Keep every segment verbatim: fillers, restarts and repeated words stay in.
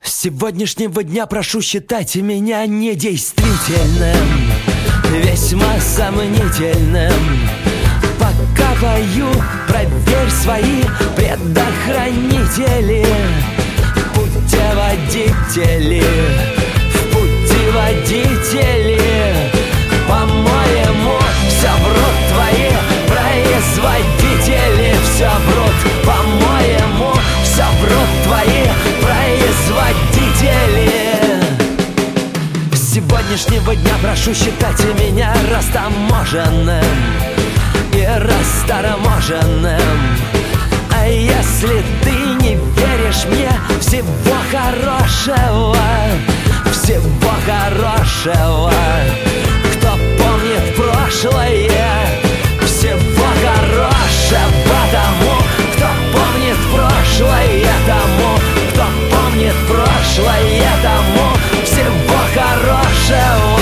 сегодняшнего дня прошу считать меня недействительным, весьма сомнительным. Пока пою, проверь свои предохранители. Путеводители, в путеводители. По-моему, все врут твои производители. Все врут, по-моему, все врут твои производители. С сегодняшнего дня прошу считать меня растаможенным и растаможенным. А если ты не веришь мне, всего хорошего, всего хорошего. Кто помнит прошлое, всего хорошего тому, кто помнит прошлое, тому, кто помнит прошлое, тому, всего хорошего.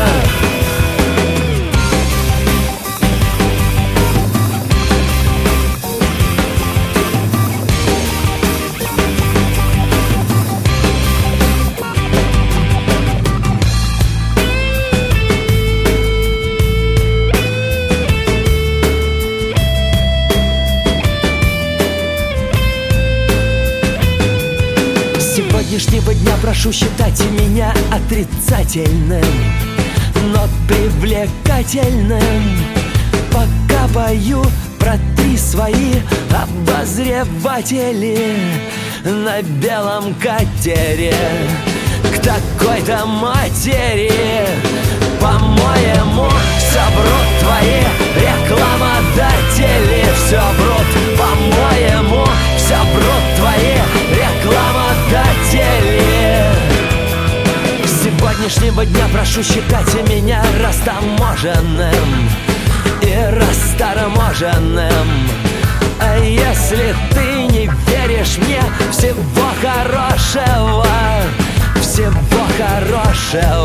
С сегодняшнего дня прошу считать меня отрицательным, но привлекательным. Пока пою, протри свои обозреватели на белом катере к такой-то матери. По-моему, все врут твои рекламодатели. Все врут, по-моему, все врут твои рекламодатели. С сегодняшнего дня прошу считать меня растаможенным и растаможенным. А если ты не веришь мне, всего хорошего, всего хорошего.